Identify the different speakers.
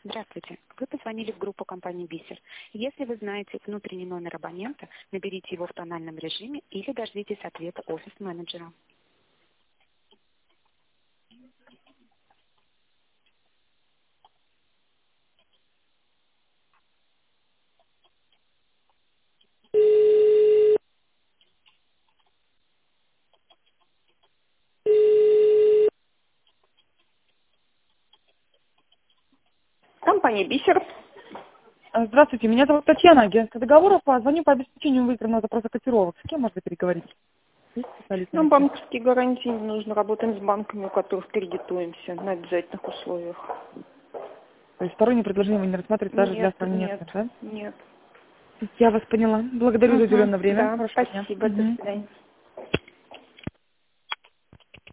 Speaker 1: Здравствуйте. Вы позвонили в группу компании «Бисер». Если вы знаете внутренний номер абонента, наберите его в тональном режиме или дождитесь ответа офис-менеджера. Компания «Бисер».
Speaker 2: Здравствуйте, меня зовут Татьяна, агентство договоров. Звоню по обеспечению выигранного запроса котировок. С кем можно переговорить? Есть специалист на
Speaker 1: Нам
Speaker 2: линии?
Speaker 1: банковские гарантии не нужно. Работаем с банками, у которых кредитуемся на обязательных условиях.
Speaker 2: То есть сторонние предложения вы не рассматриваете даже для
Speaker 1: Нет,
Speaker 2: сравнения с
Speaker 1: нет,
Speaker 2: ним, да?
Speaker 1: нет.
Speaker 2: Я вас поняла. Благодарю за уделенное время.
Speaker 1: Да,
Speaker 2: Хорошего дня.
Speaker 1: спасибо. До свидания.